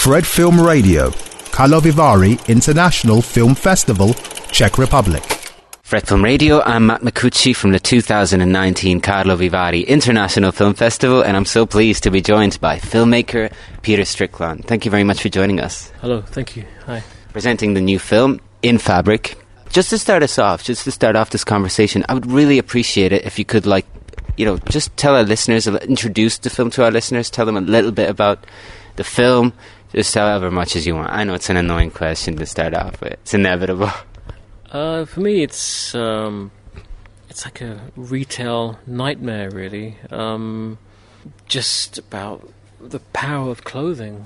Fred Film Radio, Karlovy Vary International Film Festival, Czech Republic. Fred Film Radio, I'm Matt Micucci from the 2019 Karlovy Vary International Film Festival, and I'm so pleased to be joined by filmmaker Peter Strickland. Thank you very much for joining us. Hello, thank you. Hi. Presenting the new film, In Fabric. Just to start off this conversation, I would really appreciate it if you could, just tell our listeners, introduce the film to our listeners, tell them a little bit about the film, just however much as you want. I know it's an annoying question to start off with. It's inevitable. For me, it's like a retail nightmare, really. Just about the power of clothing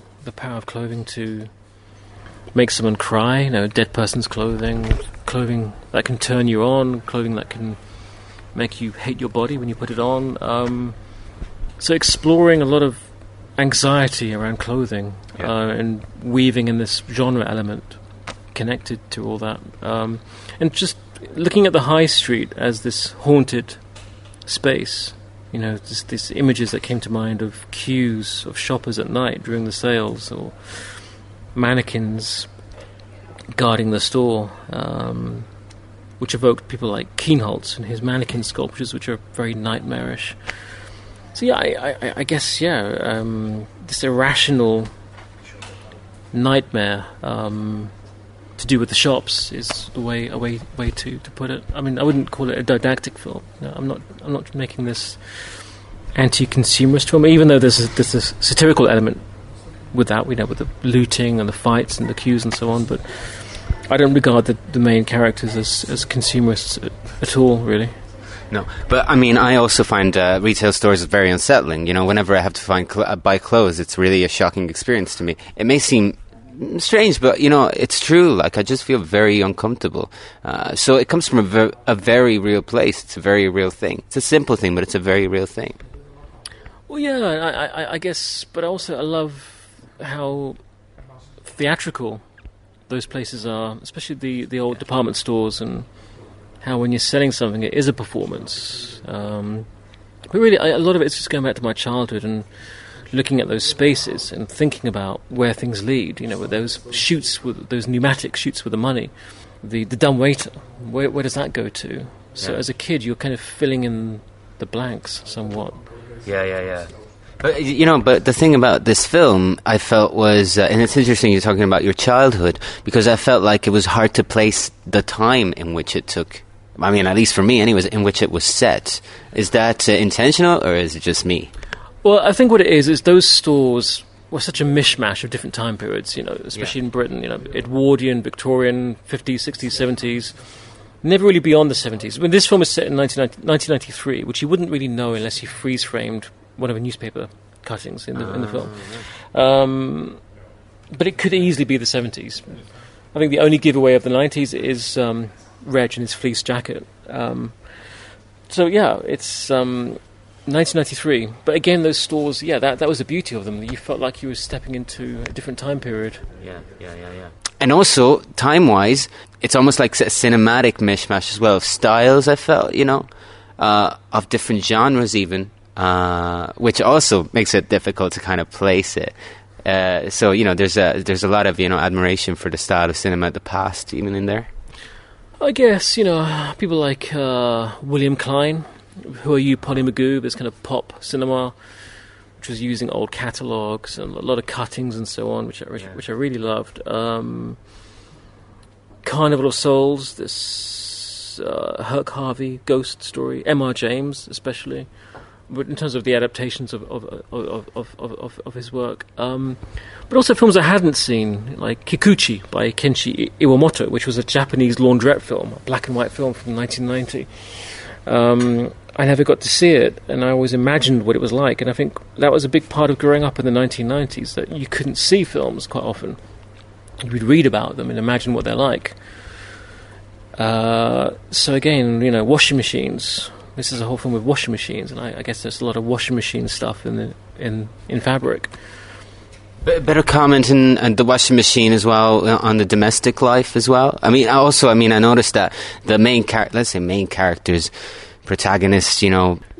to make someone cry. Dead person's clothing that can turn you on, clothing that can make you hate your body when you put it on. So exploring a lot of anxiety around clothing, and weaving in this genre element connected to all that, and just looking at the high street as this haunted space. These images that came to mind of queues of shoppers at night during the sales, or mannequins guarding the store, which evoked people like Kienholz and his mannequin sculptures, which are very nightmarish. So I guess this irrational nightmare to do with the shops is a way to put it. I mean, I wouldn't call it a didactic film. No, I'm not making this anti-consumerist film, even though there's a satirical element with that. With the looting and the fights and the queues and so on. But I don't regard the main characters as consumerists at all, really. No, but I mean, I also find retail stores very unsettling. Whenever I have to buy clothes, it's really a shocking experience to me. It may seem strange, but it's true. I just feel very uncomfortable. So it comes from a very real place. It's a very real thing. It's a simple thing, but it's a very real thing. Well, yeah, I guess, but also I love how theatrical those places are, especially the old department stores, and how when you're selling something, it is a performance. But really, a lot of it is just going back to my childhood and looking at those spaces and thinking about where things lead. With those chutes, with those pneumatic chutes with the money, the dumb waiter. Where does that go to? So as a kid, you're kind of filling in the blanks somewhat. Yeah. But the thing about this film, I felt was, and it's interesting you're talking about your childhood, because I felt like it was hard to place the time in which it took. I mean, at least for me, anyways, in which it was set. Is that intentional, or is it just me? Well, I think what it is those stores were such a mishmash of different time periods, especially in Britain, Edwardian, Victorian, 50s, 60s, 70s, never really beyond the 70s. When this film is set in 1993, which you wouldn't really know unless you freeze-framed one of the newspaper cuttings in the film. But it could easily be the 70s. I think the only giveaway of the 90s is Reg in his fleece jacket. It's 1993. But again, those stores, that was the beauty of them. You felt like you were stepping into a different time period. Yeah. And also, time-wise, it's almost like a cinematic mishmash as well of styles, I felt, of different genres even, which also makes it difficult to kind of place it. There's a lot of, admiration for the style of cinema of the past, even in there. I guess, people like William Klein, Who Are You, Polly Magoo, this kind of pop cinema, which was using old catalogues and a lot of cuttings and so on, which I really loved. Carnival of Souls, this Herc Harvey ghost story, M.R. James especially, but in terms of the adaptations of his work. But also films I hadn't seen, like Kikuchi by Kenshi Iwamoto, which was a Japanese laundrette film, a black and white film from 1990. I never got to see it, and I always imagined what it was like, and I think that was a big part of growing up in the 1990s, that you couldn't see films quite often. You would read about them and imagine what they're like. So again, washing machines. This is a whole film with washing machines, and I guess there's a lot of washing machine stuff in Fabric. Better comment on the washing machine as well, on the domestic life as well. I noticed that the main characters, protagonists,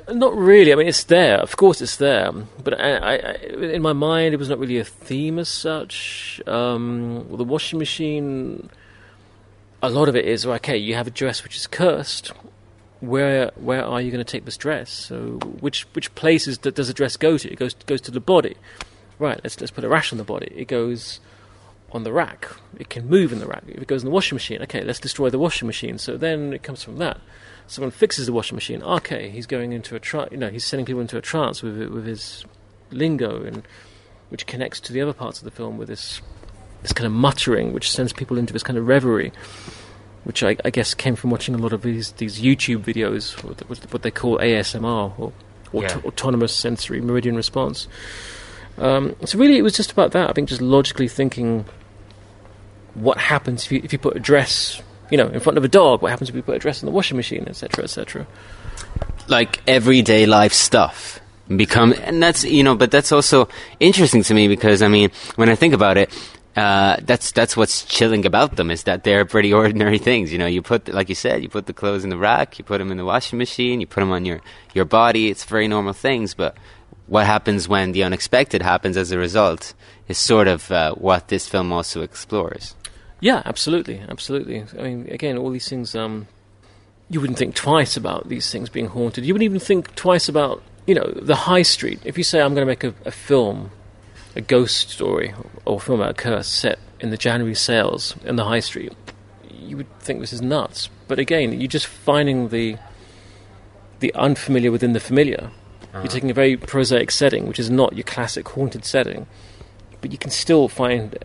Not really. I mean, it's there. Of course, it's there. But in my mind, it was not really a theme as such. The washing machine, a lot of it is, okay, you have a dress which is cursed. Where are you going to take this dress? So which places does the dress go to? It goes to the body. Right, let's put a rash on the body. It goes on the rack. It can move in the rack. If it goes in the washing machine, okay, let's destroy the washing machine. So then it comes from that. Someone fixes the washing machine. Okay, he's going into a trance. He's sending people into a trance with his lingo, and which connects to the other parts of the film with this kind of muttering, which sends people into this kind of reverie, which I guess came from watching a lot of these YouTube videos, what they call ASMR, or autonomous sensory meridian response. So really, it was just about that. I think just logically thinking, what happens if you put a dress, in front of a dog? What happens if you put a dress in the washing machine, etc., etc.? Like everyday life stuff and that's but that's also interesting to me, because I mean, when I think about it, that's what's chilling about them, is that they're pretty ordinary things. You put, like you said, you put the clothes in the rack, you put them in the washing machine, you put them on your body. It's very normal things, but what happens when the unexpected happens as a result is sort of what this film also explores. Yeah, absolutely. I mean, again, all these things, you wouldn't think twice about these things being haunted. You wouldn't even think twice about, the high street. If you say, I'm going to make a film, a ghost story, or a film about a curse set in the January sales in the high street, you would think this is nuts. But again, you're just finding the unfamiliar within the familiar. You're taking a very prosaic setting, which is not your classic haunted setting, but you can still find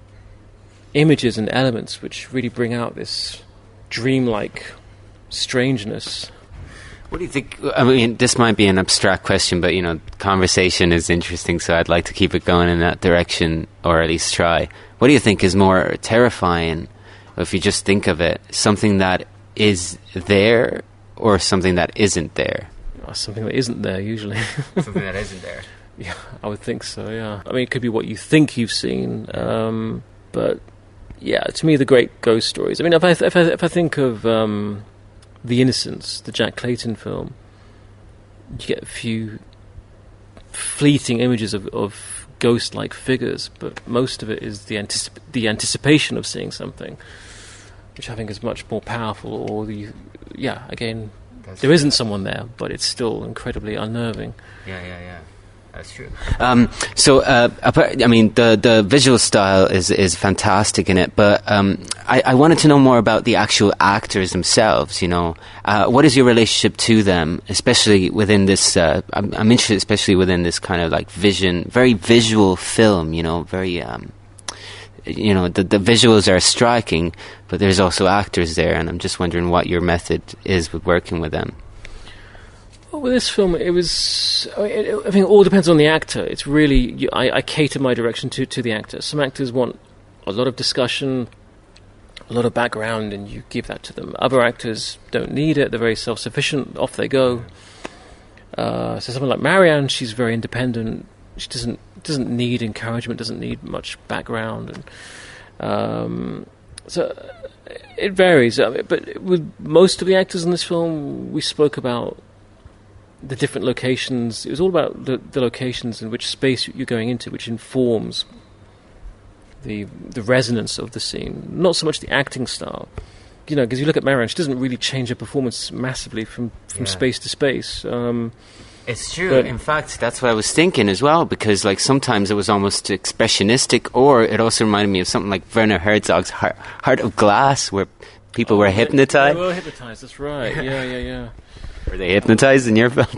images and elements which really bring out this dreamlike strangeness. What do you think? I mean, this might be an abstract question, but conversation is interesting, so I'd like to keep it going in that direction, or at least try. What do you think is more terrifying, if you just think of it, something that is there or something that isn't there? Something that isn't there, usually. Something that isn't there. Yeah, I would think so, yeah. I mean, it could be what you think you've seen, but yeah, to me, the great ghost stories. I mean, if I think of The Innocents, the Jack Clayton film, you get a few fleeting images of ghost-like figures, but most of it is the anticipation of seeing something, which I think is much more powerful. Or again, there isn't someone there, but it's still incredibly unnerving. Yeah. That's true. I mean, the visual style is fantastic in it, but I wanted to know more about the actual actors themselves. What is your relationship to them, especially within this? I'm interested, especially within this kind of like very visual film. Very. The visuals are striking, but there's also actors there, and I'm just wondering what your method is with working with them. Well, with this film, it was... I think it all depends on the actor. It's really... I cater my direction to the actor. Some actors want a lot of discussion, a lot of background, and you give that to them. Other actors don't need it. They're very self-sufficient. Off they go. So someone like Marianne, she's very independent. She doesn't need encouragement, doesn't need much background. And so it varies. But with most of the actors in this film, we spoke about the different locations. It was all about the locations in which space you're going into, which informs the resonance of the scene. Not so much the acting style. Because you look at Marianne, she doesn't really change her performance massively from space to space. It's true. But in fact, that's what I was thinking as well, because like sometimes it was almost expressionistic, or it also reminded me of something like Werner Herzog's Heart of Glass, where people were hypnotized. They were hypnotized, that's right. Yeah. Were they hypnotized in your film?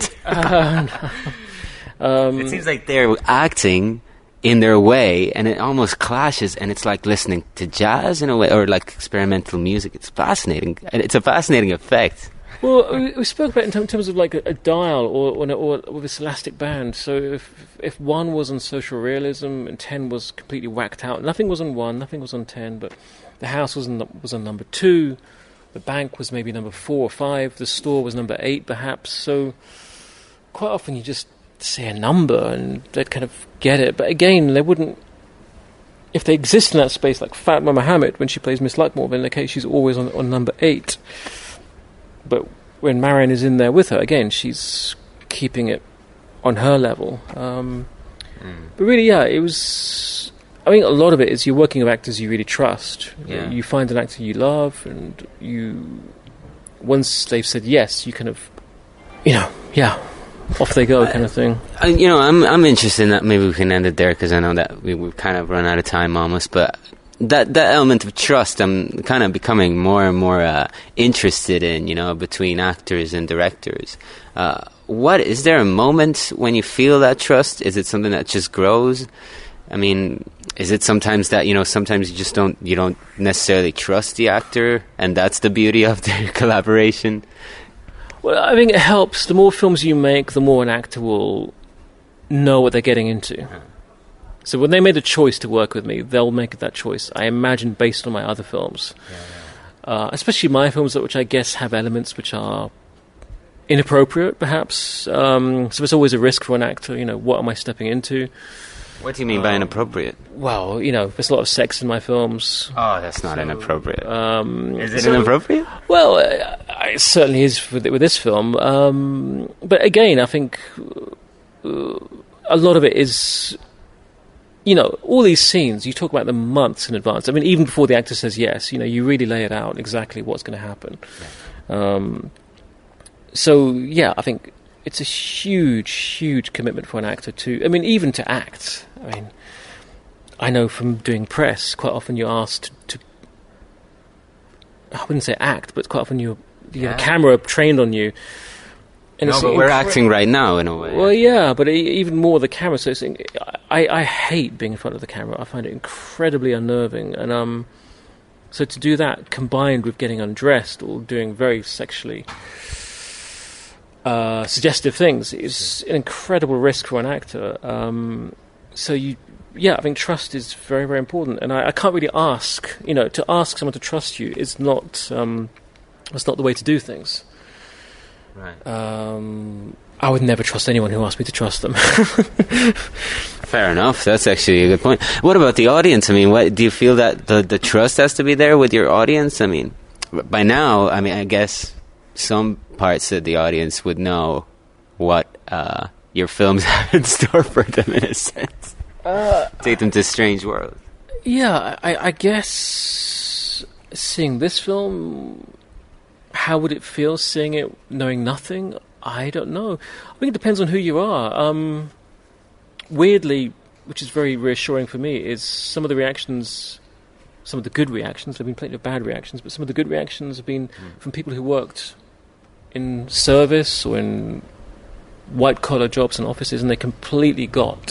No. It seems like they're acting in their way, and it almost clashes, and it's like listening to jazz in a way, or like experimental music. It's fascinating. It's a fascinating effect. Well, we spoke about it in terms of like a dial or with a elastic band. So if 1 was on social realism and 10 was completely whacked out, nothing was on 1, nothing was on 10, but the house was on number 2, the bank was maybe number 4 or 5, the store was number 8 perhaps. So quite often you just say a number and they'd kind of get it. But again, they wouldn't. If they exist in that space, like Fatma Mohammed when she plays Miss Luckmore, then in the case she's always on number 8. But when Marianne is in there with her, again, she's keeping it on her level. But really, yeah, it was... I mean, a lot of it is you're working with actors you really trust. Yeah. You find an actor you love, and you... Once they've said yes, you kind of... yeah, off they go kind of thing. I'm interested in that. Maybe we can end it there, because I know that we've kind of run out of time almost, but... That element of trust, I'm kind of becoming more and more interested in, between actors and directors. What is there a moment when you feel that trust? Is it something that just grows? I mean, is it sometimes that sometimes you don't necessarily trust the actor, and that's the beauty of the collaboration? Well, I think it helps. The more films you make, the more an actor will know what they're getting into. So when they made a choice to work with me, they'll make that choice, I imagine, based on my other films. Especially my films, which I guess have elements which are inappropriate, perhaps. So it's always a risk for an actor, what am I stepping into? What do you mean by inappropriate? Well, there's a lot of sex in my films. Oh, that's not inappropriate. Is it inappropriate? Well, it certainly is with this film. But again, I think a lot of it is... all these scenes, you talk about them months in advance. I mean, even before the actor says yes, you really lay it out exactly what's going to happen. So, yeah, I think it's a huge, huge commitment for an actor even to act. I mean, I know from doing press, quite often you're asked to I wouldn't say act, but quite often you have a camera trained on you. And no, but we're acting right now, in a way. Well, yeah, but even more the camera. So I hate being in front of the camera. I find it incredibly unnerving. And so to do that, combined with getting undressed or doing very sexually suggestive things, is an incredible risk for an actor. I think trust is very, very important. And I can't really ask, to ask someone to trust you is not, that's not the way to do things. Right. I would never trust anyone who asked me to trust them. Fair enough. That's actually a good point. What about the audience? I mean, do you feel that the trust has to be there with your audience? I mean, by now, I guess some parts of the audience would know what your films have in store for them, in a sense. Take them to strange worlds. Yeah, I guess seeing this film... How would it feel seeing it, knowing nothing? I don't know. I think it depends on who you are. Weirdly, which is very reassuring for me, is some of the reactions, some of the good reactions, there have been plenty of bad reactions, but some of the good reactions have been from people who worked in service or in white-collar jobs and offices, and they completely got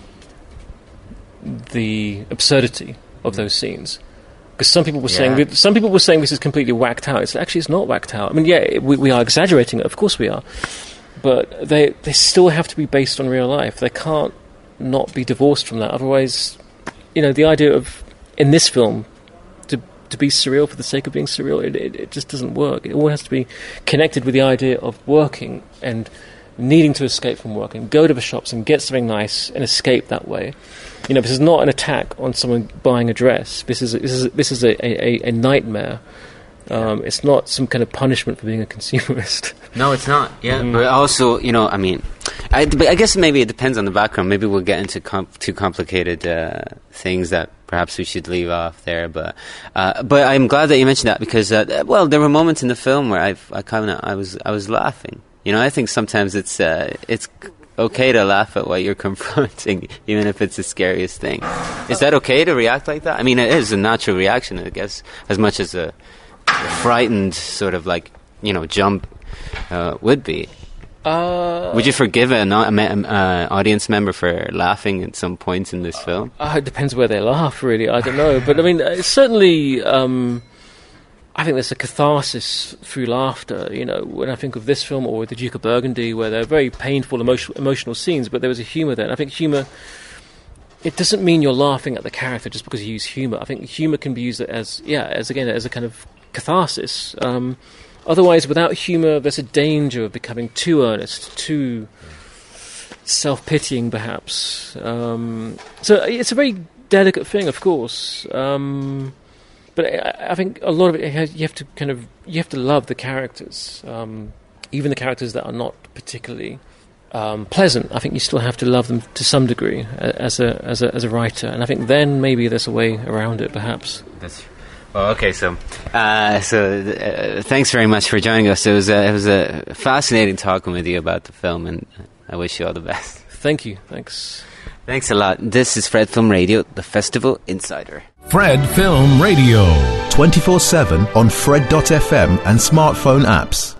the absurdity of those scenes. Because some people were saying this is completely whacked out. It's not whacked out. I mean, yeah, we are exaggerating it. Of course we are, but they still have to be based on real life. They can't not be divorced from that. Otherwise, the idea of in this film to be surreal for the sake of being surreal, it just doesn't work. It all has to be connected with the idea of working and needing to escape from work and go to the shops and get something nice and escape that way. This is not an attack on someone buying a dress. This is a nightmare. It's not some kind of punishment for being a consumerist. No, it's not. Yeah, but also, I guess maybe it depends on the background. Maybe we'll get into too complicated things that perhaps we should leave off there. But I'm glad that you mentioned that because there were moments in the film where I was laughing. I think sometimes it's okay to laugh at what you're confronting, even if it's the scariest thing. Is that okay to react like that? I mean, it is a natural reaction, I guess, as much as a frightened sort of jump would be. Would you forgive an audience member for laughing at some points in this film? It depends where they laugh, really. I don't know. But, I mean, certainly... I think there's a catharsis through laughter, when I think of this film or The Duke of Burgundy, where they're very painful, emotional scenes, but there was a humour there. And I think humour, it doesn't mean you're laughing at the character just because you use humour. I think humour can be used as a kind of catharsis. Otherwise, without humour, there's a danger of becoming too earnest, too self-pitying, perhaps. So it's a very delicate thing, of course. But I think a lot of it you have to love the characters, even the characters that are not particularly pleasant. I think you still have to love them to some degree as a writer, and I think then maybe there's a way around it, perhaps. That's true. Well, okay, so thanks very much for joining us. It was a fascinating talking with you about the film, and I wish you all the best. Thank you. Thanks a lot. This is Fred Film Radio, the Festival Insider. Fred Film Radio. 24/7 on Fred.fm and smartphone apps.